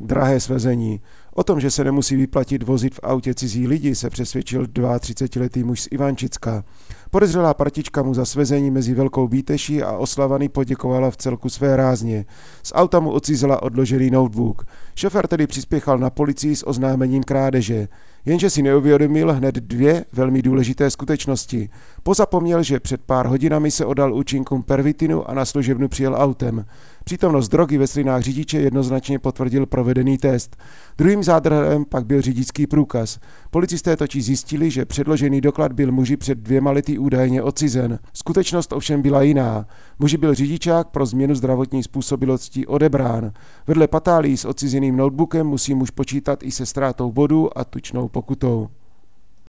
Drahé svezení. O tom, že se nemusí vyplatit vozit v autě cizí lidi, se přesvědčil 32letý muž z Ivančicka. Podezřelá partička mu za svezení mezi Velkou Bíteší a Oslavaný poděkovala v celku své rázně. Z auta mu odcizela odložený notebook. Šofér tedy přispěchal na policii s oznámením krádeže. Jenže si neuvědomil hned dvě velmi důležité skutečnosti. Pozapomněl, že před pár hodinami se oddal účinkům pervitinu a na služebnu přijel autem. Přítomnost drogy ve slinách řidiče jednoznačně potvrdil provedený test. Druhým zádrhelem pak byl řidičský průkaz. Policisté totiž zjistili, že předložený doklad byl muži před 2 lety údajně odcizen. Skutečnost ovšem byla jiná. Muži byl řidičák pro změnu zdravotní způsobilosti odebrán. Vedle patálí s odcizeným notebookem musí muž počítat i se ztrátou bodu a tučnou pokutou.